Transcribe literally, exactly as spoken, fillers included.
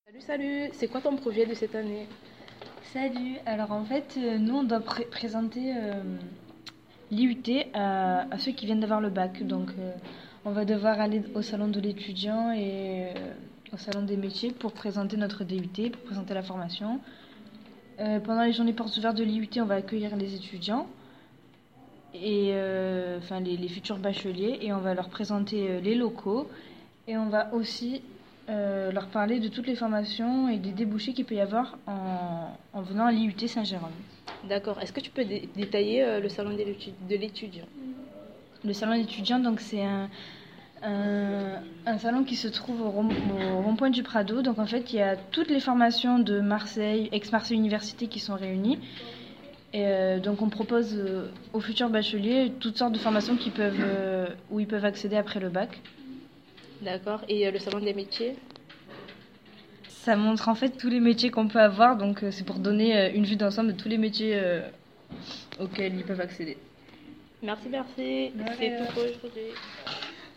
Salut, salut, c'est quoi ton projet de cette année? Salut, alors en fait, euh, nous on doit pré- présenter euh, l'I U T à, à ceux qui viennent d'avoir le bac. Donc euh, on va devoir aller au salon de l'étudiant et euh, au salon des métiers pour présenter notre D U T, pour présenter la formation. Euh, pendant les journées portes ouvertes de l'I U T, on va accueillir les étudiants et euh, enfin les, les futurs bacheliers et on va leur présenter euh, les locaux et on va aussi euh, leur parler de toutes les formations et des débouchés qu'il peut y avoir en, en venant à l'I U T Saint-Jérôme. D'accord, est-ce que tu peux dé- détailler euh, le salon de l'étu- de l'étudiant? Le salon d'étudiants, donc c'est un, un, un salon qui se trouve au, rond- au rond-point du Prado. Donc en fait, il y a toutes les formations de Marseille, ex-Marseille Université qui sont réunies. Et euh, donc on propose euh, aux futurs bacheliers toutes sortes de formations qui peuvent, euh, où ils peuvent accéder après le bac. D'accord, et euh, le salon des métiers? Ça montre en fait tous les métiers qu'on peut avoir, donc euh, c'est pour donner euh, une vue d'ensemble de tous les métiers euh, auxquels ils peuvent accéder. Merci, merci, De c'est rien. tout pour aujourd'hui.